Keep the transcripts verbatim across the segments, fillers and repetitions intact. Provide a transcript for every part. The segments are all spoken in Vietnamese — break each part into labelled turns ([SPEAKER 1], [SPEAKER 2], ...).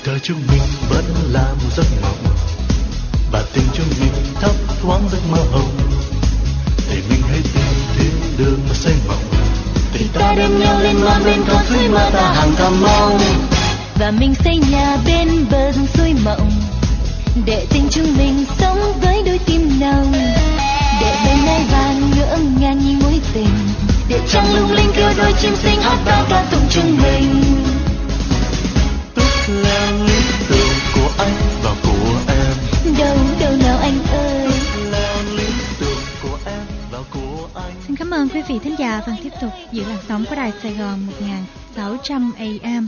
[SPEAKER 1] đời chúng mình vẫn là một giấc mộng, và tình chúng mình thấp thoáng giấc mơ hồng. Để mình hãy tìm thêm đường mà xây mộng, thì ta đem nhau lên non bên con suối mơ ta hàng thầm mong.
[SPEAKER 2] Và mình xây nhà bên bờ dòng suối mộng, để tình chúng mình sống với đôi tim nồng. Để bên ngai vàng ngỡ ngàng như mối tình, để trăng lung linh kêu đôi chim xinh hát bao ca tụng chung mình.
[SPEAKER 1] Ước là lý tưởng của anh và của em,
[SPEAKER 2] Đâu đâu nào anh ơi.
[SPEAKER 1] ước là lý tưởng của em và của anh.
[SPEAKER 3] Xin cảm ơn quý vị thính giả vẫn tiếp tục giữ làn sóng của Đài Sài Gòn một nghìn sáu trăm A M.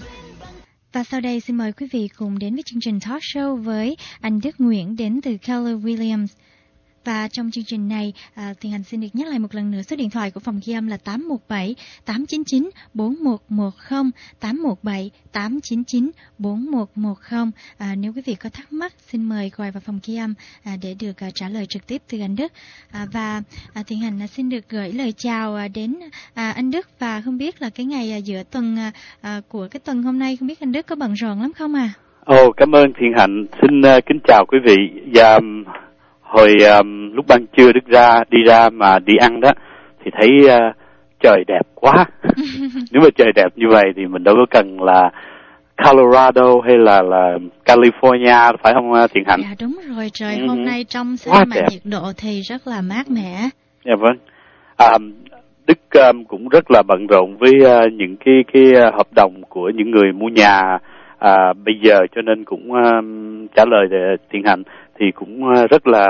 [SPEAKER 3] Và sau đây xin mời quý vị cùng đến với chương trình talk show với anh Đức Nguyễn đến từ Keller Williams. Và trong chương trình này, à, Thiện Hạnh xin được nhắc lại một lần nữa số điện thoại của phòng ghi âm là tám một bảy tám chín chín bốn một một không, tám một bảy tám chín chín bốn một một không. À, nếu quý vị có thắc mắc, xin mời gọi vào phòng ghi âm à, để được à, trả lời trực tiếp từ anh Đức. À, và à, Thiện Hạnh à, xin được gửi lời chào à, đến à, anh Đức, và không biết là cái ngày à, giữa tuần à, à, của cái tuần hôm nay, không biết anh Đức có bận rộn lắm không à?
[SPEAKER 4] Ồ, oh, cảm ơn Thiện Hạnh. Xin uh, kính chào quý vị. Và um, hồi um, lúc ban trưa Đức ra đi ra mà đi ăn đó thì thấy uh, trời đẹp quá. Nếu mà trời đẹp như vậy thì mình đâu có cần là Colorado hay là là California, phải không Thiện Hạnh?
[SPEAKER 3] Dạ đúng rồi, trời
[SPEAKER 4] ừ.
[SPEAKER 3] hôm nay trong xanh mà nhiệt độ thì rất là mát mẻ.
[SPEAKER 4] Dạ vâng. À, Đức um, cũng rất là bận rộn với uh, những cái cái uh, hợp đồng của những người mua nhà à, bây giờ, cho nên cũng um, trả lời để Thiện Hạnh thì cũng uh, rất là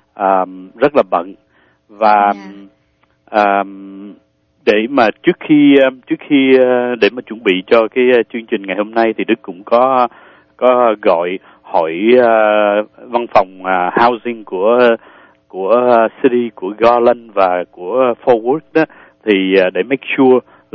[SPEAKER 4] um, rất là bận. Và yeah. um, để mà trước khi um, trước khi uh, để mà chuẩn bị cho cái uh, chương trình ngày hôm nay thì Đức cũng có có gọi hỏi uh, văn phòng uh, housing của của uh, city của Garland và của Fort Worth đó, thì uh, để make sure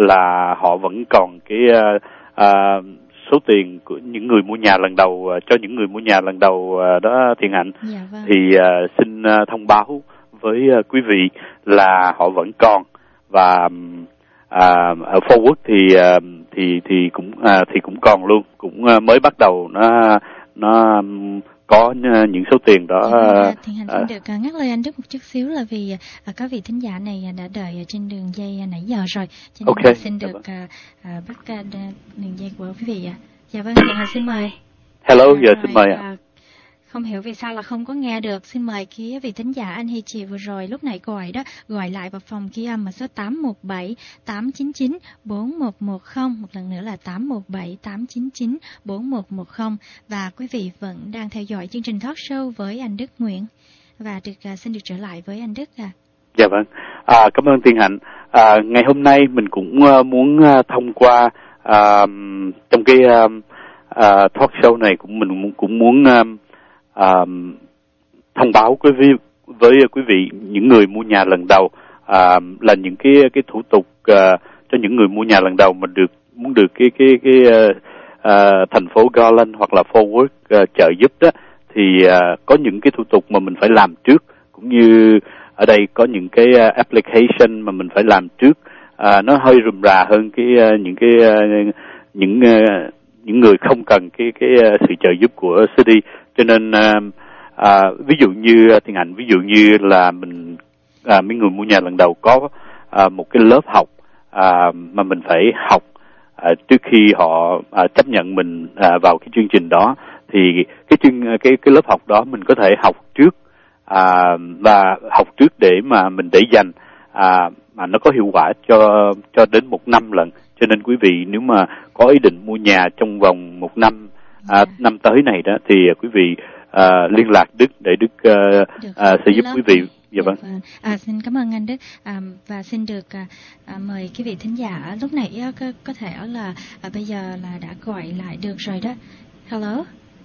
[SPEAKER 4] là họ vẫn còn cái uh, uh, số tiền của những người mua nhà lần đầu, uh, cho những người mua nhà lần đầu uh, đó Thiện Hạnh.
[SPEAKER 3] Dạ, vâng.
[SPEAKER 4] Thì uh, xin uh, thông báo với uh, quý vị là họ vẫn còn, và uh, ở Fort Worth thì uh, thì thì cũng uh, thì cũng còn luôn, cũng uh, mới bắt đầu nó nó um, có những số tiền đó.
[SPEAKER 3] Dạ, Thiện Hạnh xin được ngắt lời anh Đức một chút xíu là vì à, có vị thính giả này đã đợi trên đường dây nãy giờ rồi, cho nên
[SPEAKER 4] okay.
[SPEAKER 3] xin được à, à, bắt à, đường dây của quý vị. À. Dạ vâng, Thiện Hạnh xin mời.
[SPEAKER 4] Hello,
[SPEAKER 3] à,
[SPEAKER 4] giờ xin mời ạ.
[SPEAKER 3] À, không hiểu vì sao là không có nghe được. Xin mời kia vị thính giả anh hay chị vừa rồi lúc nãy gọi đó, gọi lại vào phòng ghi âm mà số tám một bảy tám chín chín bốn một một không, một lần nữa là tám một bảy tám chín chín bốn một một không. Và quý vị vẫn đang theo dõi chương trình talk show với anh Đức Nguyễn, và được uh, xin được trở lại với anh Đức à.
[SPEAKER 4] Dạ vâng, à, cảm ơn Thiên Hạnh. À, ngày hôm nay mình cũng uh, muốn uh, thông qua uh, trong cái uh, uh, talk show này cũng mình cũng muốn uh, uh, thông báo với với quý vị những người mua nhà lần đầu uh, là những cái cái thủ tục uh, cho những người mua nhà lần đầu mà được muốn được cái cái cái uh, uh, thành phố Garland hoặc là Fort Worth uh, trợ giúp đó, thì uh, có những cái thủ tục mà mình phải làm trước, cũng như ở đây có những cái uh, application mà mình phải làm trước. Uh, nó hơi rườm rà hơn cái uh, những cái uh, những uh, những người không cần cái cái uh, sự trợ giúp của city. Cho nên uh, uh, ví dụ như Thiên Hạnh, ví dụ như là mình uh, mấy người mua nhà lần đầu có uh, một cái lớp học uh, mà mình phải học uh, trước khi họ uh, chấp nhận mình uh, vào cái chương trình đó, thì cái chương cái cái lớp học đó mình có thể học trước à, và học trước để mà mình để dành à, mà nó có hiệu quả cho cho đến một năm lận. Cho nên quý vị nếu mà có ý định mua nhà trong vòng một năm à, năm tới này đó, thì quý vị à, liên lạc Đức để Đức à, à, sẽ giúp quý vị. Dạ vâng.
[SPEAKER 3] À, xin cảm ơn anh Đức, à, và xin được à, à, mời quý vị thính giả lúc nãy à, có, có thể là à, bây giờ là đã gọi lại được rồi đó. Hello.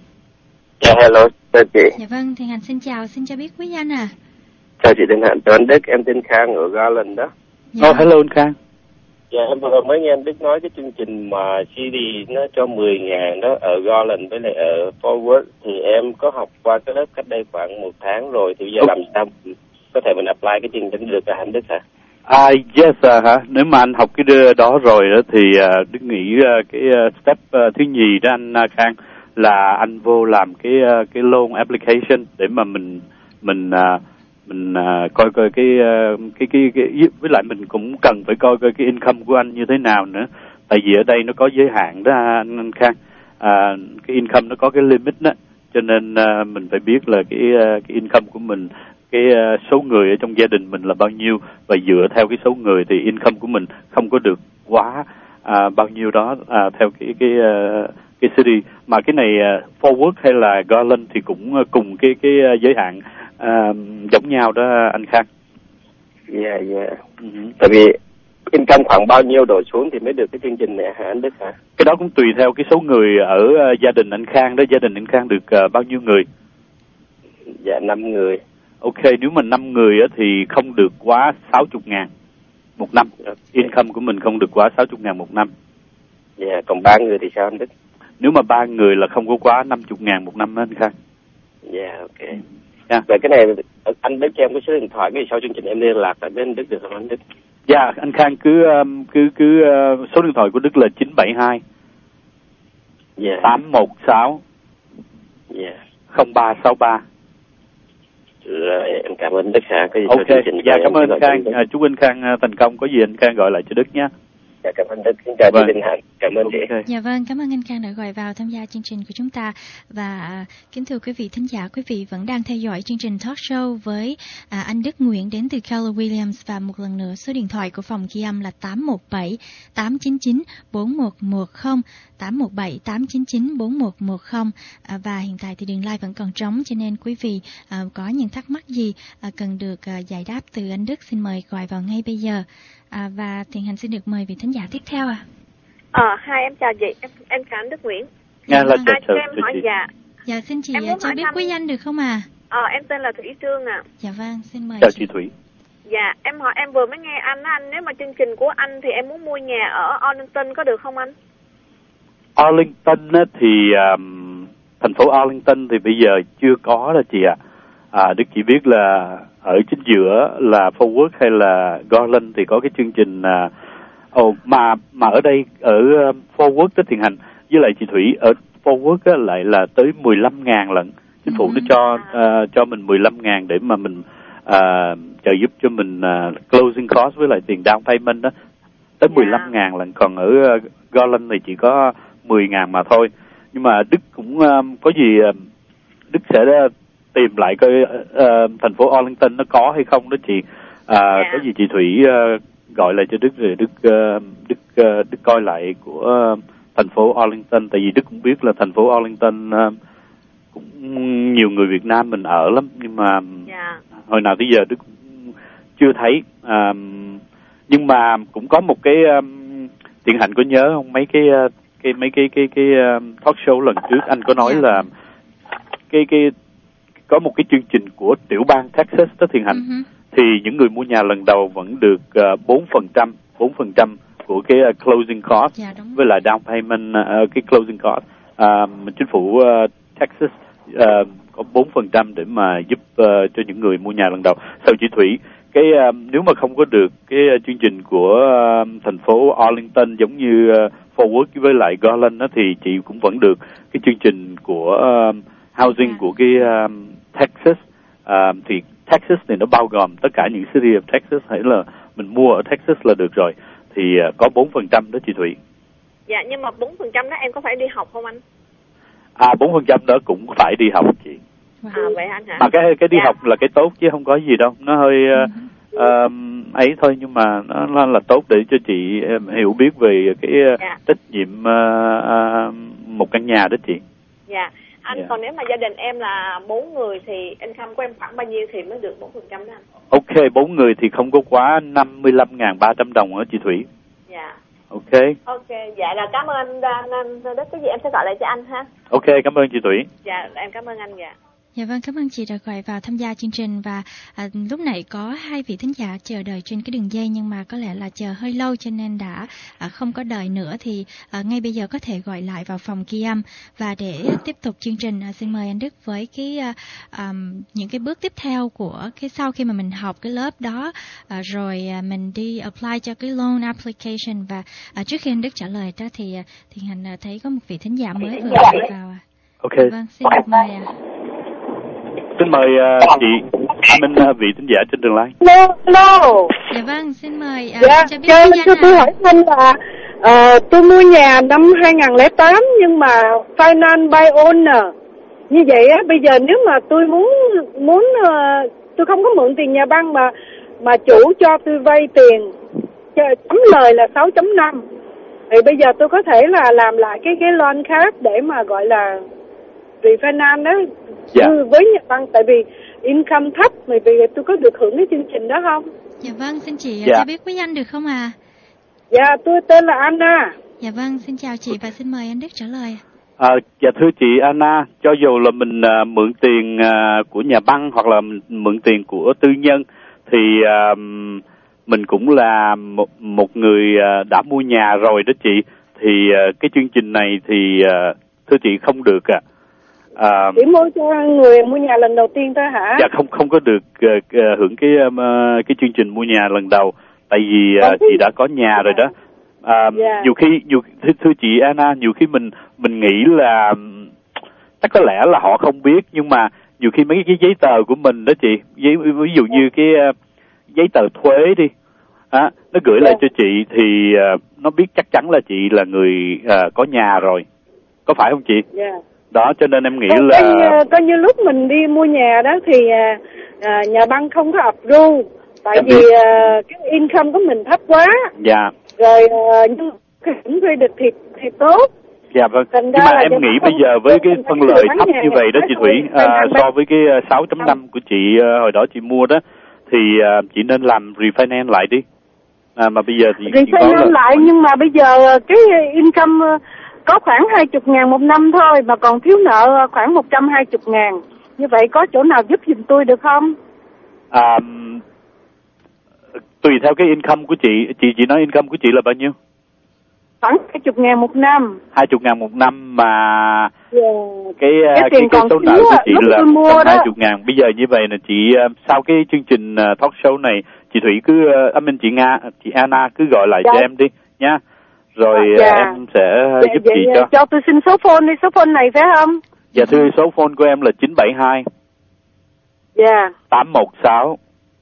[SPEAKER 5] Dạ, hello, chào chị.
[SPEAKER 3] Dạ vâng, Thiên Hạnh xin chào, xin cho biết quý danh à.
[SPEAKER 5] Chào chị Thiên Hạnh, chào anh Đức, em tên Khang ở Garland đó.
[SPEAKER 3] Dạ.
[SPEAKER 4] Oh, hello anh Khang.
[SPEAKER 5] Dạ, em vừa mới nghe anh Đức nói cái chương trình mà xê đê nó cho mười ngàn đó ở Garland với lại ở Fort Worth, thì em có học qua cái lớp cách đây khoảng một tháng rồi, thì bây giờ okay. làm sao có thể mình apply cái chương trình được hả anh Đức hả?
[SPEAKER 4] À, yes uh, hả? Nếu mà anh học cái đó rồi đó thì uh, Đức nghĩ uh, cái uh, step uh, thứ nhì đó anh uh, Khang là anh vô làm cái uh, cái loan application để mà mình mình uh, mình uh, coi coi cái, uh, cái cái cái với lại mình cũng cần phải coi coi cái income của anh như thế nào nữa, tại vì ở đây nó có giới hạn đó anh, anh Khang, à, cái income nó có cái limit đó, cho nên uh, mình phải biết là cái uh, cái income của mình, cái uh, số người ở trong gia đình mình là bao nhiêu, và dựa theo cái số người thì income của mình không có được quá uh, bao nhiêu đó uh, theo cái cái uh, cái city. Mà cái này uh, Forward hay là Garland thì cũng uh, cùng cái cái uh, giới hạn uh, giống nhau đó anh Khang.
[SPEAKER 5] Dạ yeah, dạ. Yeah.
[SPEAKER 4] Uh-huh.
[SPEAKER 5] Tại vì income khoảng bao nhiêu đổ xuống thì mới được cái chương trình này hả anh Đức hả?
[SPEAKER 4] Cái đó cũng tùy theo cái số người ở uh, gia đình anh Khang đó. Gia đình anh Khang được uh, bao nhiêu người?
[SPEAKER 5] Dạ năm người.
[SPEAKER 4] Ok, nếu mà năm người á, thì không được quá sáu mươi ngàn một năm. Okay. Income của mình không được quá sáu mươi ngàn một năm.
[SPEAKER 5] Dạ, yeah, còn ba người thì sao anh Đức?
[SPEAKER 4] Nếu mà ba người là không có quá năm mươi ngàn một năm đó anh Khang.
[SPEAKER 5] Dạ, yeah, ok.
[SPEAKER 4] Yeah.
[SPEAKER 5] Vậy cái này anh Đức cho em cái số điện thoại, cái sau chương trình em liên lạc lại với anh Đức được không anh Đức?
[SPEAKER 4] Dạ, yeah, anh Khang cứ um, cứ cứ uh, số điện thoại của Đức là chín bảy hai
[SPEAKER 5] dạ
[SPEAKER 4] tám một sáu
[SPEAKER 5] dạ
[SPEAKER 4] không ba sáu ba.
[SPEAKER 5] Rồi, em cảm ơn Đức hả? Cái gì
[SPEAKER 4] ok, dạ cảm ơn anh Khang. À, chúc anh Khang uh, thành công. Có gì anh Khang gọi lại cho Đức nhé.
[SPEAKER 5] Dạ cảm ơn Đức. Xin chào
[SPEAKER 4] vâng.
[SPEAKER 5] chị Đình Hạnh. Cảm ơn
[SPEAKER 4] okay.
[SPEAKER 5] chị.
[SPEAKER 3] Dạ vâng, cảm ơn anh Khang đã gọi vào tham gia chương trình của chúng ta. Và à, kính thưa quý vị thính giả, quý vị vẫn đang theo dõi chương trình talk show với à, anh Đức Nguyễn đến từ Keller Williams. Và một lần nữa số điện thoại của phòng ghi âm là tám một bảy tám chín chín bốn một một không, tám một bảy tám chín chín bốn một một không. À, và hiện tại thì đường line vẫn còn trống, cho nên quý vị à, có những thắc mắc gì à, cần được à, giải đáp từ anh Đức, xin mời gọi vào ngay bây giờ. À, và Thiện Hạnh xin được mời vị thính giả tiếp theo ạ.
[SPEAKER 6] Ờ, à, hai em chào chị, em em chào anh Đức Nguyễn.
[SPEAKER 4] Nghe là chào,
[SPEAKER 6] chào,
[SPEAKER 4] chào,
[SPEAKER 6] em hỏi
[SPEAKER 4] chị.
[SPEAKER 6] dạ.
[SPEAKER 3] Dạ xin chị
[SPEAKER 6] em
[SPEAKER 3] cho biết thăm... quý danh được không à?
[SPEAKER 6] Ờ, em tên là Thủy Trương ạ. À.
[SPEAKER 3] Dạ vâng, xin mời.
[SPEAKER 4] Chào chị Thủy.
[SPEAKER 6] Dạ, em hỏi em vừa mới nghe anh á, anh nếu mà chương trình của anh thì em muốn mua nhà ở Arlington có được không anh?
[SPEAKER 4] Arlington á, thì um, thành phố Arlington thì bây giờ chưa có đó chị ạ. À. À, Đức chỉ biết là ở chính giữa là Forward hay là Garland thì có cái chương trình uh, oh, mà mà ở đây ở uh, Forward tới Thiện Hạnh với lại chị Thủy ở Forward á, lại là tới mười lăm ngàn lận. Chính phủ nó cho uh, cho mình mười lăm ngàn để mà mình uh, trợ giúp cho mình uh, closing cost với lại tiền down payment đó, tới mười lăm ngàn lần. Còn ở uh, Garland thì chỉ có mười ngàn mà thôi. Nhưng mà Đức cũng uh, có gì uh, Đức sẽ uh, tìm lại coi uh, thành phố Arlington nó có hay không đó chị. Uh, yeah. Có gì chị Thủy uh, gọi lại cho Đức rồi Đức uh, Đức uh, Đức coi lại của uh, thành phố Arlington, tại vì Đức cũng biết là thành phố Arlington uh, cũng nhiều người Việt Nam mình ở lắm, nhưng mà yeah. hồi nào tới giờ Đức cũng chưa thấy. Uh, nhưng mà cũng có một cái um, Thiện Hạnh có nhớ không, mấy cái uh, cái mấy cái cái cái um, talk show lần trước anh có nói yeah. là cái cái có một cái chương trình của tiểu bang Texas đó Thiện Hạnh, uh-huh. thì những người mua nhà lần đầu vẫn được uh, bốn phần trăm bốn phần trăm của cái uh, closing cost, yeah, với lại down payment, uh, cái closing cost. Uh, chính phủ uh, Texas uh, có bốn phần trăm để mà giúp uh, cho những người mua nhà lần đầu. Sau chị Thủy, cái uh, nếu mà không có được cái uh, chương trình của uh, thành phố Arlington giống như uh, Forward với lại Garland đó, thì chị cũng vẫn được cái chương trình của uh, housing yeah. của cái uh, Texas. Uh, thì Texas này nó bao gồm tất cả những city of Texas, hay là mình mua ở Texas là được rồi, thì uh, có bốn phần trăm đó chị Thủy.
[SPEAKER 6] Dạ, nhưng mà bốn phần trăm đó em có phải đi học không anh?
[SPEAKER 4] À, bốn phần trăm đó cũng phải đi học chị.
[SPEAKER 6] À, vậy anh hả?
[SPEAKER 4] Mà cái cái đi dạ. học là cái tốt chứ không có gì đâu, nó hơi uh,
[SPEAKER 6] ừ.
[SPEAKER 4] uh, ấy thôi, nhưng mà nó, nó là tốt để cho chị um, hiểu biết về cái uh, dạ. trách nhiệm uh, uh, một căn nhà đó chị.
[SPEAKER 6] Dạ. Anh yeah. còn nếu mà gia đình em là bốn người thì income của em khoảng bao nhiêu thì mới được bốn phần trăm đó anh?
[SPEAKER 4] Ok, bốn người thì không có quá năm mươi lăm nghìn ba trăm đồng đó chị Thủy.
[SPEAKER 6] Dạ. Yeah.
[SPEAKER 4] Ok.
[SPEAKER 6] Ok, dạ là cảm ơn anh, anh, anh Đức, cái gì em sẽ gọi lại cho anh ha.
[SPEAKER 4] Ok, cảm ơn chị Thủy.
[SPEAKER 6] Dạ, em cảm ơn anh. Dạ.
[SPEAKER 3] Dạ vâng, cảm ơn chị đã gọi vào tham gia chương trình. Và à, lúc nãy có hai vị thính giả chờ đợi trên cái đường dây, nhưng mà có lẽ là chờ hơi lâu cho nên đã à, không có đợi nữa. Thì à, ngay bây giờ có thể gọi lại vào phòng ghi âm. Và để tiếp tục chương trình, à, xin mời anh Đức với cái à, à, những cái bước tiếp theo của cái sau khi mà mình học cái lớp đó, à, rồi à, mình đi apply cho cái loan application. Và à, trước khi anh Đức trả lời đó thì à, thì Hạnh thấy có một vị thính giả mới vừa gọi vào. À.
[SPEAKER 4] Ok.
[SPEAKER 3] Vâng, xin được mời ạ.
[SPEAKER 4] Xin mời uh, chị Minh, uh, vị thính giả trên đường line.
[SPEAKER 7] Hello, hello.
[SPEAKER 3] Dạ vâng, xin mời uh,
[SPEAKER 7] Dạ,
[SPEAKER 3] cho biết
[SPEAKER 7] cho,
[SPEAKER 3] cái
[SPEAKER 7] cho
[SPEAKER 3] danh
[SPEAKER 7] tôi
[SPEAKER 3] ạ.
[SPEAKER 7] hỏi anh là uh, tôi mua nhà năm hai không không tám nhưng mà finance by owner. Như vậy á, bây giờ nếu mà tôi muốn muốn uh, tôi không có mượn tiền nhà băng mà mà chủ cho tôi vay tiền cho chấm lời là sáu chấm năm. Thì bây giờ tôi có thể là làm lại cái cái loan khác để mà gọi là refinance đó.
[SPEAKER 4] Dạ.
[SPEAKER 7] Với nhà băng tại vì income thấp thì bây giờ tôi có được hưởng cái chương trình đó không?
[SPEAKER 3] Dạ vâng, xin chị
[SPEAKER 4] Dạ.
[SPEAKER 3] cho biết quý danh được không à?
[SPEAKER 7] Dạ, tôi tên là Anna.
[SPEAKER 3] Dạ vâng, xin chào chị và xin mời anh Đức trả lời.
[SPEAKER 4] À, dạ thưa chị Anna, cho dù là mình uh, mượn tiền uh, của nhà băng hoặc là mình mượn tiền của tư nhân thì uh, mình cũng là một, một người uh, đã mua nhà rồi đó chị. Thì uh, cái chương trình này thì uh, thưa chị không được ạ. À. À,
[SPEAKER 7] chỉ mua cho người mua nhà lần đầu tiên thôi hả?
[SPEAKER 4] Dạ không không có được uh, uh, hưởng cái um, uh, cái chương trình mua nhà lần đầu, tại vì uh, chị đã có nhà rồi đó. À, yeah. Nhiều khi nhiều thưa, thưa chị Anna, nhiều khi mình mình nghĩ là chắc có lẽ là họ không biết, nhưng mà nhiều khi mấy cái giấy tờ của mình đó chị, giấy, ví dụ như cái uh, giấy tờ thuế đi, à, nó gửi yeah. lại cho chị thì uh, nó biết chắc chắn là chị là người uh, có nhà rồi, có phải không chị?
[SPEAKER 7] Yeah.
[SPEAKER 4] Đó, cho nên em nghĩ
[SPEAKER 7] coi,
[SPEAKER 4] là
[SPEAKER 7] coi như, coi như lúc mình đi mua nhà đó thì uh, nhà băng không có approve, tại em vì uh, cái income của mình thấp quá.
[SPEAKER 4] Dạ.
[SPEAKER 7] Rồi uh, nhưng cái hưởng credit thì thì tốt.
[SPEAKER 4] Dạ vâng. Nhưng mà em nghĩ bây giờ với cái phân lợi thấp như vậy đó chị Thủy, à, so với cái sáu chấm năm của chị uh, hồi đó chị mua đó, thì uh, chị nên làm refinance lại đi. À, mà bây giờ thì
[SPEAKER 7] refinance là... lại, nhưng mà bây giờ cái income có khoảng hai mươi ngàn một năm thôi mà còn thiếu nợ khoảng một trăm hai mươi ngàn. Như vậy có chỗ nào giúp giùm tôi được không?
[SPEAKER 4] À, tùy theo cái income của chị, chị chị nói income của chị là bao nhiêu?
[SPEAKER 7] Khoảng hai mươi ngàn một năm.
[SPEAKER 4] hai mươi ngàn một năm mà
[SPEAKER 7] yeah.
[SPEAKER 4] cái
[SPEAKER 7] cái,
[SPEAKER 4] cái, cái số nợ của chị là một trăm hai mươi ngàn. Bây giờ như vậy là chị sau cái chương trình talk show này, chị Thủy cứ, âm minh chị Nga, chị Anna cứ gọi lại dạ. cho em đi nhá. Rồi dạ. em sẽ dạ, giúp dạ, chị dạ. cho.
[SPEAKER 7] Cho tôi xin số phone đi, số phone này phải không?
[SPEAKER 4] Dạ thưa, số phone của em là chín bảy hai
[SPEAKER 7] Dạ.
[SPEAKER 4] tám một sáu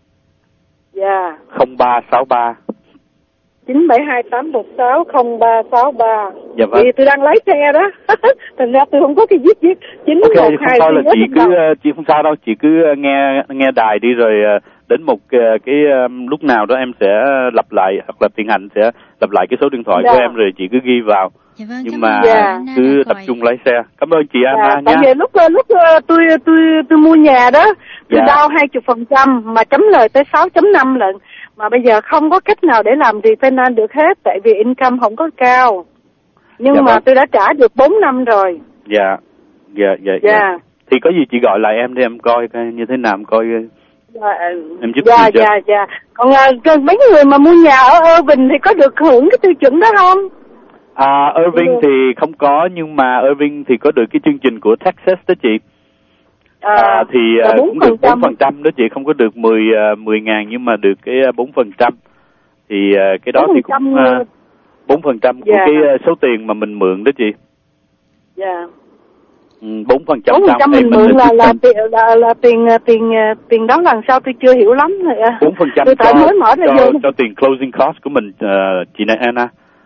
[SPEAKER 7] Dạ.
[SPEAKER 4] không ba sáu ba.
[SPEAKER 7] chín bảy hai tám một sáu không ba sáu ba.
[SPEAKER 4] Dạ vâng.
[SPEAKER 7] Vì tôi đang lái xe đó. Thành ra tôi không có cái viết viết chín một hai.
[SPEAKER 4] Ok, không sao là chị cứ đâu. Chị không sao đâu, chị cứ nghe nghe đài đi, rồi đến một cái lúc nào đó em sẽ lặp lại, hoặc là Tiền Hạnh sẽ lặp lại cái số điện thoại dạ. của em, rồi chị cứ ghi vào.
[SPEAKER 3] Dạ vâng,
[SPEAKER 4] nhưng mà
[SPEAKER 3] dạ.
[SPEAKER 4] cứ tập trung lái xe. Cảm ơn chị Anna
[SPEAKER 7] dạ,
[SPEAKER 4] nha.
[SPEAKER 7] Tại vì lúc lúc tôi tôi tôi mua nhà đó, tôi
[SPEAKER 4] dạ.
[SPEAKER 7] đau hai mươi phần trăm mà chấm lời tới sáu chấm năm lận. Mà bây giờ không có cách nào để làm refinance được hết, tại vì income không có cao. Nhưng dạ, mà vâng. tôi đã trả được bốn năm rồi.
[SPEAKER 4] Dạ, dạ, dạ.
[SPEAKER 7] Dạ.
[SPEAKER 4] dạ. Thì có gì chị gọi lại em để em coi như thế nào, em coi.
[SPEAKER 7] Dạ,
[SPEAKER 4] em giúp
[SPEAKER 7] dạ,
[SPEAKER 4] chị cho.
[SPEAKER 7] dạ, dạ. Còn uh, mấy người mà mua nhà ở Irving thì có được hưởng cái tiêu chuẩn đó không?
[SPEAKER 4] À, Irving ừ. thì không có, nhưng mà Irving thì có được cái chương trình của Texas đó chị. À, à thì uh, cũng được bốn phần trăm đó chị, không có được mười mười ngàn nhưng mà được cái bốn phần trăm. Thì uh, cái đó thì cũng uh, bốn phần trăm của yeah. cái uh, số tiền mà mình mượn đó chị.
[SPEAKER 7] Dạ. Yeah.
[SPEAKER 4] Ừ, bốn phần trăm
[SPEAKER 7] mình mượn là là, là là là tiền tiền tiền đó lần sau tôi chưa hiểu lắm rồi.
[SPEAKER 4] bốn phần trăm cho, mới mở cho, cho, cho tiền closing cost của mình uh, chị này Anna.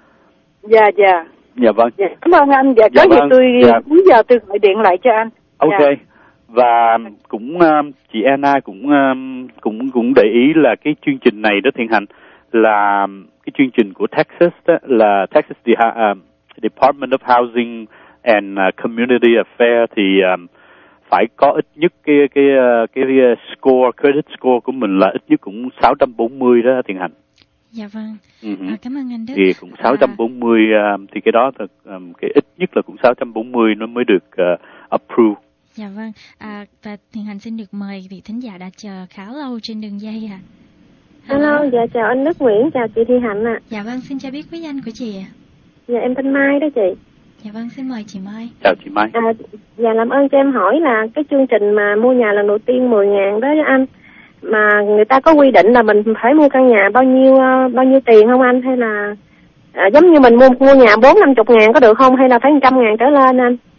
[SPEAKER 7] Dạ dạ.
[SPEAKER 4] Dạ vâng.
[SPEAKER 7] Dạ, cảm ơn anh. Dạ, dạ có vâng. gì tôi dạ. bây giờ tôi gọi điện lại cho anh.
[SPEAKER 4] Ok.
[SPEAKER 7] Dạ.
[SPEAKER 4] Và cũng uh, chị Anna cũng uh, cũng cũng để ý là cái chương trình này đó Thiện Hạnh, là cái chương trình của Texas đó, là Texas uh, Department of Housing and uh, Community Affairs, thì um, phải có ít nhất cái cái uh, cái score, credit score của mình là ít nhất cũng sáu trăm bốn mươi đó Thiện Hạnh.
[SPEAKER 3] Dạ vâng.
[SPEAKER 4] Uh-huh.
[SPEAKER 3] À, cảm ơn anh Đức.
[SPEAKER 4] Thì cũng sáu trăm bốn mươi à. um, thì cái đó thật um, cái ít nhất là cũng sáu trăm bốn mươi nó mới được uh, approve.
[SPEAKER 3] Dạ vâng. À, và Thiện Hạnh xin được mời vị thính giả đã chờ khá lâu trên đường dây ạ. À.
[SPEAKER 8] Hello, Hello, dạ chào anh Đức Nguyễn, chào chị Thi Hạnh ạ. À.
[SPEAKER 3] Dạ vâng, xin cho biết quý danh của chị ạ. À.
[SPEAKER 8] Dạ em tên Mai đó chị.
[SPEAKER 3] Dạ vâng, xin mời chị Mai.
[SPEAKER 4] Chào chị Mai.
[SPEAKER 8] À, dạ làm ơn cho em hỏi là cái chương trình mà mua nhà lần đầu tiên mười ngàn đó anh, mà người ta có quy định là mình phải mua căn nhà bao nhiêu bao nhiêu tiền không anh, hay là à, giống như mình mua mua nhà bốn năm chục ngàn có được không, hay là phải một trăm ngàn trở lên anh?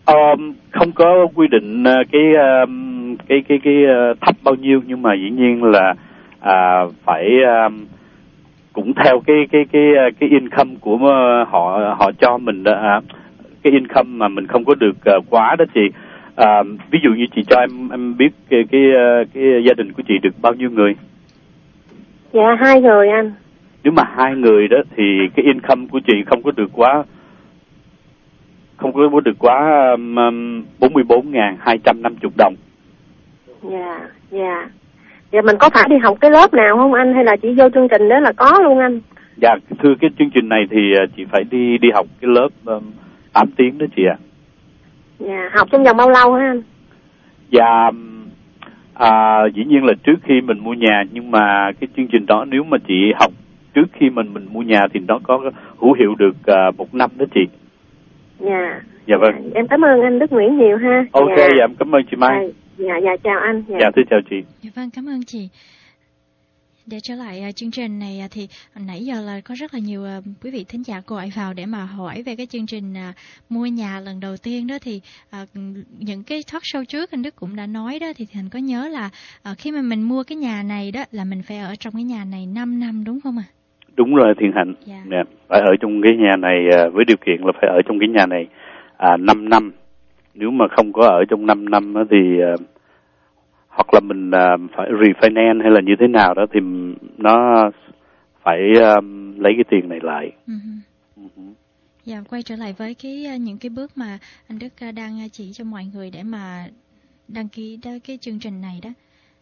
[SPEAKER 4] Um, không có quy định uh, cái um, cái cái cái uh, thấp bao nhiêu, nhưng mà dĩ nhiên là uh, phải um, cũng theo cái cái cái cái income của họ họ cho mình đó, uh, cái income mà mình không có được uh, quá đó chị. Uh, ví dụ như chị cho em em biết cái cái, uh, cái gia đình của chị được bao nhiêu người?
[SPEAKER 8] Dạ hai người anh.
[SPEAKER 4] Nếu mà hai người đó thì cái income của chị không có được quá không có được quá um, bốn mươi bốn nghìn hai trăm năm mươi đồng.
[SPEAKER 8] Dạ, dạ. Dạ mình có phải đi học cái lớp nào không anh, hay là chỉ vô chương trình đó là có luôn anh?
[SPEAKER 4] Dạ thưa, cái chương trình này thì chị phải đi đi học cái lớp um, tám tiếng đó chị ạ. À.
[SPEAKER 8] Dạ, học trong vòng bao lâu hả anh?
[SPEAKER 4] Dạ à, dĩ nhiên là trước khi mình mua nhà, nhưng mà cái chương trình đó nếu mà chị học trước khi mình mình mua nhà thì nó có hữu hiệu được uh, một năm đó chị.
[SPEAKER 8] Dạ.
[SPEAKER 4] Dạ vâng.
[SPEAKER 8] Dạ, em cảm ơn anh Đức Nguyễn nhiều ha.
[SPEAKER 4] Ok,
[SPEAKER 8] dạ,
[SPEAKER 4] dạ em cảm ơn chị Mai.
[SPEAKER 8] Dạ, dạ, dạ chào anh.
[SPEAKER 4] Dạ, dạ thưa chào chị.
[SPEAKER 3] Dạ vâng, cảm ơn chị. Để trở lại uh, chương trình này uh, thì nãy giờ là có rất là nhiều uh, quý vị thính giả gọi vào để mà hỏi về cái chương trình uh, mua nhà lần đầu tiên đó, thì uh, những cái talk show trước anh Đức cũng đã nói đó, thì Thành có nhớ là uh, khi mà mình mua cái nhà này đó là mình phải ở trong cái nhà này năm năm đúng không ạ? À?
[SPEAKER 4] Đúng rồi Thiện Hạnh.
[SPEAKER 3] Yeah.
[SPEAKER 4] Nè, phải ở trong cái nhà này uh, với điều kiện là phải ở trong cái nhà này uh, năm năm. Nếu mà không có ở trong năm năm đó thì uh, hoặc là mình uh, phải refinance hay là như thế nào đó thì nó phải um, lấy cái tiền này lại.
[SPEAKER 3] Uh-huh. Uh-huh. Dạ, quay trở lại với cái những cái bước mà anh Đức đang chỉ cho mọi người để mà đăng ký cái chương trình này đó.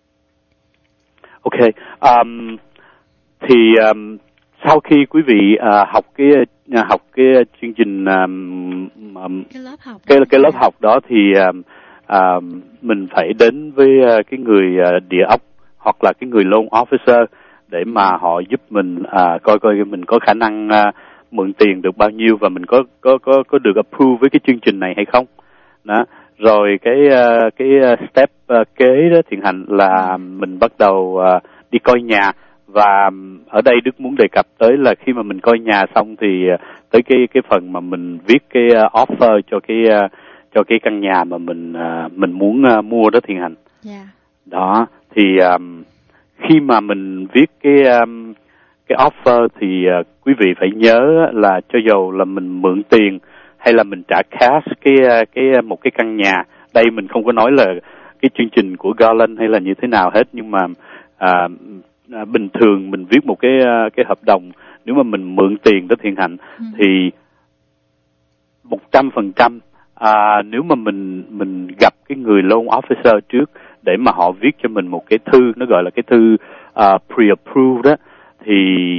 [SPEAKER 4] Ok, um, thì um, sau khi quý vị uh, học cái uh, học cái chương trình um, um,
[SPEAKER 3] cái lớp học
[SPEAKER 4] cái cái lớp học đó thì um, uh, mình phải đến với uh, cái người uh, địa ốc hoặc là cái người loan officer để mà họ giúp mình uh, coi coi mình có khả năng uh, mượn tiền được bao nhiêu và mình có có có có được approve với cái chương trình này hay không. Đó. Rồi cái uh, cái step uh, kế đó Thiện Hạnh là mình bắt đầu uh, đi coi nhà. Và ở đây Đức muốn đề cập tới là khi mà mình coi nhà xong thì tới cái cái phần mà mình viết cái offer cho cái cho cái căn nhà mà mình mình muốn mua đó Thiện Hạnh.
[SPEAKER 3] Yeah.
[SPEAKER 4] Đó thì um, khi mà mình viết cái um, cái offer thì uh, quý vị phải nhớ là cho dầu là mình mượn tiền hay là mình trả cash cái cái một cái căn nhà. Đây mình không có nói là cái chương trình của Garland hay là như thế nào hết, nhưng mà uh, À, bình thường mình viết một cái cái hợp đồng, nếu mà mình mượn tiền đó Thiện Hạnh ừ. thì một trăm phần trăm nếu mà mình mình gặp cái người loan officer trước để mà họ viết cho mình một cái thư, nó gọi là cái thư uh, pre-approved đó, thì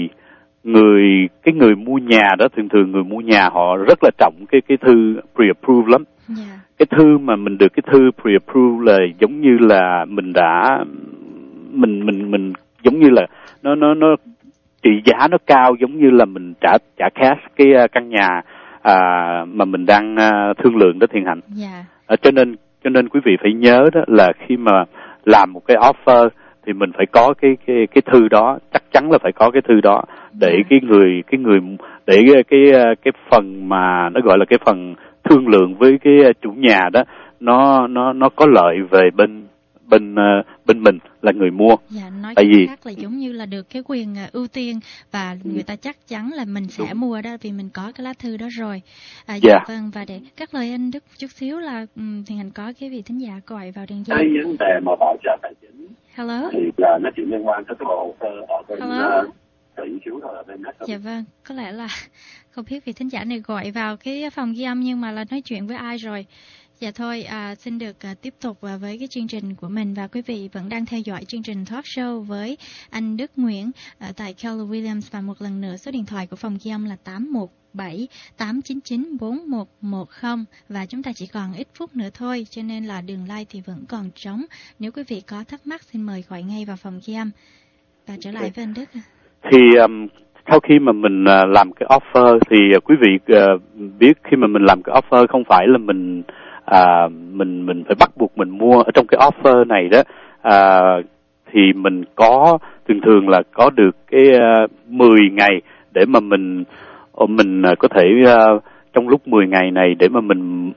[SPEAKER 4] người cái người mua nhà đó thường thường người mua nhà họ rất là trọng cái cái thư pre-approved lắm. Yeah. Cái thư mà mình được cái thư pre-approved là giống như là mình đã mình mình mình giống như là nó nó nó trị giá nó cao, giống như là mình trả trả cash cái căn nhà à, mà mình đang uh, thương lượng đó Thiện Hạnh.
[SPEAKER 3] Yeah.
[SPEAKER 4] À, cho nên cho nên quý vị phải nhớ đó là khi mà làm một cái offer thì mình phải có cái cái cái thư đó, chắc chắn là phải có cái thư đó để yeah. cái người cái người để cái cái cái phần mà nó gọi là cái phần thương lượng với cái chủ nhà đó nó nó nó có lợi về bên bên uh, bên mình là người mua.
[SPEAKER 3] Dạ, nói
[SPEAKER 4] tại vì
[SPEAKER 3] khác là giống như là được cái quyền uh, ưu tiên và ừ. người ta chắc chắn là mình sẽ Đúng. mua đó vì mình có cái lá thư đó rồi. À, dạ yeah. Vâng, và để các lời anh Đức chút xíu là um, thì Hành có cái vị thính giả gọi vào đường dây.
[SPEAKER 9] Cái vấn đề mà bảo trợ tài chính.
[SPEAKER 3] Hello.
[SPEAKER 9] Thì là nó chỉ liên quan tới cái bộ hồ sơ ở bên
[SPEAKER 3] Hello.
[SPEAKER 9] Thị xíu thôi ở bên
[SPEAKER 3] Dạ vâng, có lẽ là không biết vị thính giả này gọi vào cái phòng ghi âm nhưng mà là nói chuyện với ai rồi. Dạ thôi, à, xin được à, tiếp tục à, với cái chương trình của mình, và quý vị vẫn đang theo dõi chương trình talk show với anh Đức Nguyễn à, tại Keller Williams, và một lần nữa số điện thoại của phòng ghi âm là tám một bảy tám chín chín bốn một một không, và chúng ta chỉ còn ít phút nữa thôi cho nên là đường line thì vẫn còn trống. Nếu quý vị có thắc mắc xin mời gọi ngay vào phòng ghi âm. Và trở lại với anh Đức.
[SPEAKER 4] Thì um, sau khi mà mình uh, làm cái offer thì uh, quý vị uh, biết khi mà mình làm cái offer không phải là mình À, mình mình phải bắt buộc mình mua. Ở trong cái offer này đó à, thì mình có thường thường là có được cái uh, mười ngày để mà mình mình uh, có thể uh, trong lúc mười ngày này để mà mình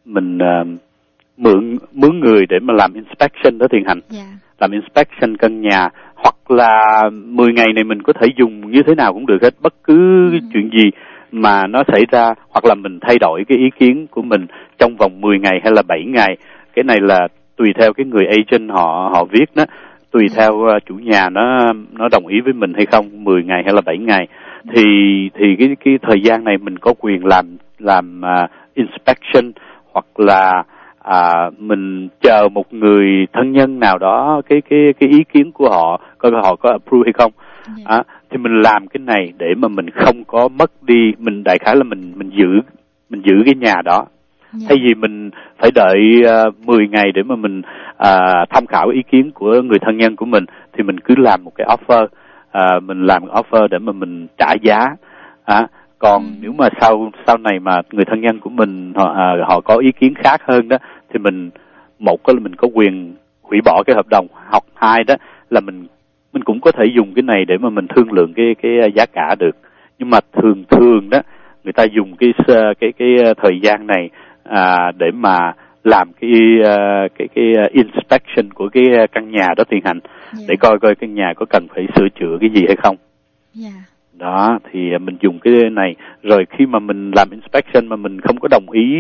[SPEAKER 4] mình uh, mượn mướn người để mà làm inspection đó Thiện Hạnh.
[SPEAKER 3] Yeah.
[SPEAKER 4] Làm inspection căn nhà, hoặc là mười ngày này mình có thể dùng như thế nào cũng được hết, bất cứ ừ. chuyện gì mà nó xảy ra, hoặc là mình thay đổi cái ý kiến của mình trong vòng mười ngày hay là bảy ngày. Cái này là tùy theo cái người agent họ họ viết đó, tùy yeah. theo uh, chủ nhà nó nó đồng ý với mình hay không, mười ngày hay là bảy ngày. Thì thì cái cái thời gian này mình có quyền làm làm uh, inspection, hoặc là à, mình chờ một người thân nhân nào đó cái cái cái ý kiến của họ, coi họ có approve hay không. Yeah. À, thì mình làm cái này để mà mình không có mất đi, mình đại khái là mình mình giữ mình giữ cái nhà đó. Yeah. Thay vì mình phải đợi uh, mười ngày để mà mình uh, tham khảo ý kiến của người thân nhân của mình, thì mình cứ làm một cái offer, uh, mình làm một offer để mà mình trả giá. À, còn ừ. nếu mà sau sau này mà người thân nhân của mình họ à, họ có ý kiến khác hơn đó, thì mình một là mình có quyền hủy bỏ cái hợp đồng, hoặc hai đó là mình mình cũng có thể dùng cái này để mà mình thương lượng cái cái giá cả được. Nhưng mà thường thường đó người ta dùng cái cái cái thời gian này à, để mà làm cái cái cái inspection của cái căn nhà đó Thiện Hạnh, yeah. để coi coi căn nhà có cần phải sửa chữa cái gì hay không.
[SPEAKER 3] Yeah.
[SPEAKER 4] Đó, thì mình dùng cái này, rồi khi mà mình làm inspection mà mình không có đồng ý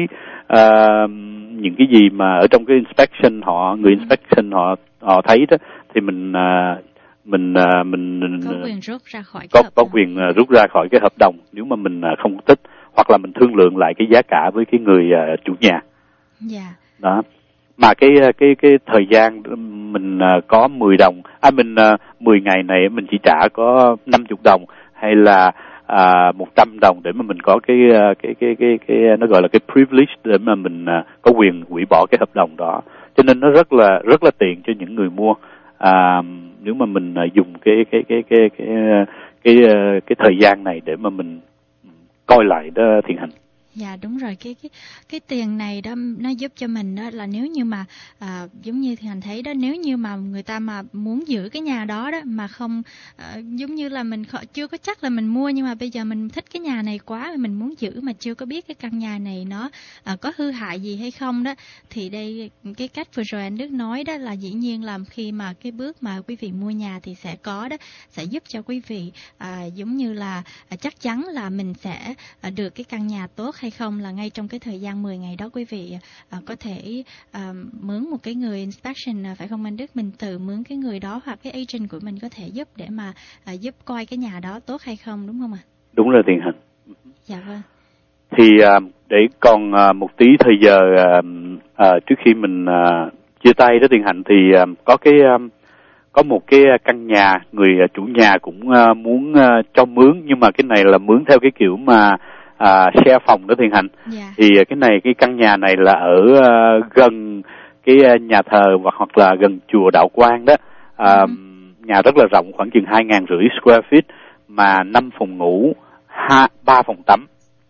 [SPEAKER 4] uh, những cái gì mà ở trong cái inspection họ người inspection họ họ thấy đó, thì mình uh, mình uh, mình
[SPEAKER 3] có quyền rút ra khỏi
[SPEAKER 4] có,
[SPEAKER 3] cái
[SPEAKER 4] có quyền uh, rút ra khỏi cái hợp đồng nếu mà mình uh, không thích, hoặc là mình thương lượng lại cái giá cả với cái người uh, chủ nhà.
[SPEAKER 3] Dạ. Yeah.
[SPEAKER 4] Đó. Mà cái cái cái thời gian mình uh, có mười đồng, à mình uh, mười ngày này mình chỉ trả có năm mươi đồng hay là à, một trăm đồng để mà mình có cái cái cái cái cái nó gọi là cái privilege để mà mình à, có quyền hủy bỏ cái hợp đồng đó. Cho nên nó rất là rất là tiện cho những người mua. À, nếu mà mình à, dùng cái cái cái cái cái cái cái, cái thời gian này để mà mình coi lại đó Thiện Hạnh.
[SPEAKER 3] Dạ đúng rồi, cái cái cái tiền này đó nó giúp cho mình đó là nếu như mà à, giống như thì Hành thấy đó, nếu như mà người ta mà muốn giữ cái nhà đó đó mà không à, giống như là mình kh- chưa có chắc là mình mua, nhưng mà bây giờ mình thích cái nhà này quá, mình muốn giữ mà chưa có biết cái căn nhà này nó à, có hư hại gì hay không đó, thì đây cái cách vừa rồi anh Đức nói đó là dĩ nhiên làm khi mà cái bước mà quý vị mua nhà thì sẽ có đó, sẽ giúp cho quý vị à, giống như là à, chắc chắn là mình sẽ à, được cái căn nhà tốt hay không, là ngay trong cái thời gian mười ngày đó quý vị à, có thể à, mướn một cái người inspection, à, phải không anh Đức? Mình tự mướn cái người đó hoặc cái agent của mình có thể giúp để mà à, giúp coi cái nhà đó tốt hay không, đúng không ạ?
[SPEAKER 4] Đúng rồi Thiện Hạnh.
[SPEAKER 3] Dạ vâng.
[SPEAKER 4] Thì à, để còn à, một tí thời giờ à, à, trước khi mình à, chia tay đó Thiện Hạnh, thì à, có cái à, có một cái căn nhà người chủ nhà cũng à, muốn à, cho mướn, nhưng mà cái này là mướn theo cái kiểu mà À, share phòng đó Thiện Hạnh. Yeah. Thì cái này cái căn nhà này là ở uh, gần cái uh, nhà thờ hoặc hoặc là gần chùa Đạo Quang đó. Uh, uh-huh. Nhà rất là rộng, khoảng chừng hai ngàn rưỡi square feet, mà năm phòng ngủ, ba phòng tắm.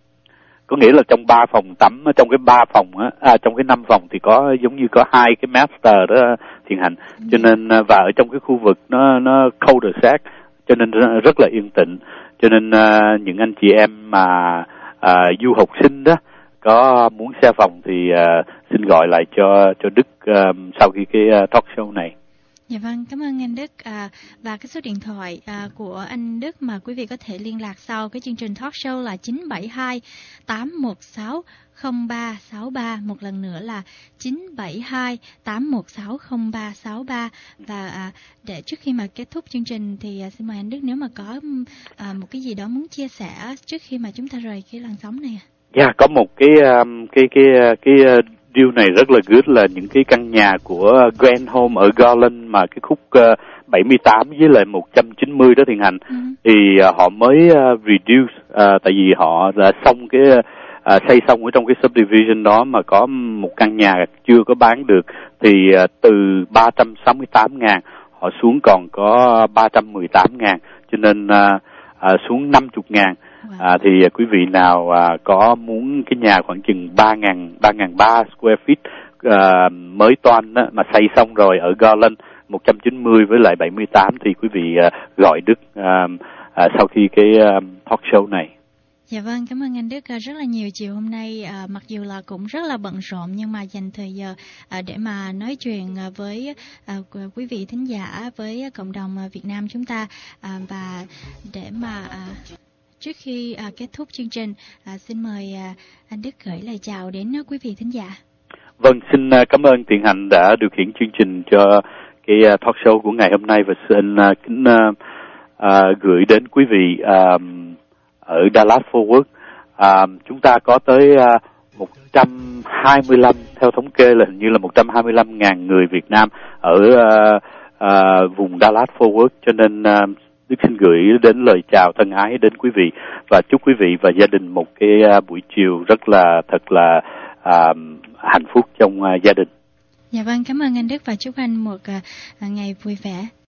[SPEAKER 4] Có nghĩa là trong ba phòng tắm, trong cái ba phòng á, à, trong cái năm phòng thì có giống như có hai cái master đó Thiện Hạnh. Uh-huh. Cho nên và ở trong cái khu vực nó nó cul-de-sac, cho nên rất là yên tĩnh. Cho nên uh, những anh chị em mà uh, du học sinh đó có muốn share phòng thì uh, xin gọi lại cho cho Đức uh, sau khi cái uh, talk show này.
[SPEAKER 3] Dạ vâng, cảm ơn anh Đức. À, và cái số điện thoại à, của anh Đức mà quý vị có thể liên lạc sau cái chương trình talk show là chín bảy hai tám một sáu không ba sáu ba, một lần nữa là chín bảy hai tám một sáu không ba sáu ba. Và à, để trước khi mà kết thúc chương trình thì à, xin mời anh Đức nếu mà có à, một cái gì đó muốn chia sẻ trước khi mà chúng ta rời cái làn sóng này.
[SPEAKER 4] Dạ, yeah, có một cái um, cái cái cái uh, deal này rất là good, là những cái căn nhà của Grand Home ở Garland mà cái khúc uh, bảy mươi tám với lại một trăm chín mươi đó Thiện Hạnh. Uh-huh. Thì uh, họ mới uh, reduce uh, tại vì họ đã xong cái uh, xây xong ở trong cái subdivision đó mà có một căn nhà chưa có bán được, thì uh, từ ba trăm sáu mươi tám ngàn họ xuống còn có ba trăm mười tám ngàn, cho nên uh, uh, xuống năm mươi ngàn. À, thì quý vị nào à, có muốn cái nhà khoảng chừng ba ngàn ba ngàn ba square feet à, mới toan á, mà xây xong rồi ở Garland một trăm chín mươi với lại bảy mươi tám, thì quý vị à, gọi Đức à, à, sau khi cái à, talk show này.
[SPEAKER 3] Dạ vâng, cảm ơn anh Đức rất là nhiều. Chiều hôm nay à, mặc dù là cũng rất là bận rộn nhưng mà dành thời giờ à, để mà nói chuyện với à, quý vị thính giả, với cộng đồng Việt Nam chúng ta, à, và để mà à, trước khi à, kết thúc chương trình, à, xin mời à, anh Đức gửi lời chào đến quý vị thính giả.
[SPEAKER 4] Vâng, xin cảm ơn Tiền Hạnh đã điều khiển chương trình cho cái talk show của ngày hôm nay, và xin uh, kính uh, uh, gửi đến quý vị uh, ở Dallas Fort Worth. Uh, chúng ta có tới uh, một trăm hai mươi lăm, theo thống kê là hình như là một trăm hai mươi lăm nghìn người Việt Nam ở uh, uh, vùng Dallas Fort Worth, cho nên uh, Đức xin gửi đến lời chào thân ái đến quý vị và chúc quý vị và gia đình một cái uh, buổi chiều rất là thật là uh, hạnh phúc trong uh, gia đình.
[SPEAKER 3] Dạ vâng, cảm ơn anh Đức và chúc anh một uh, ngày vui vẻ.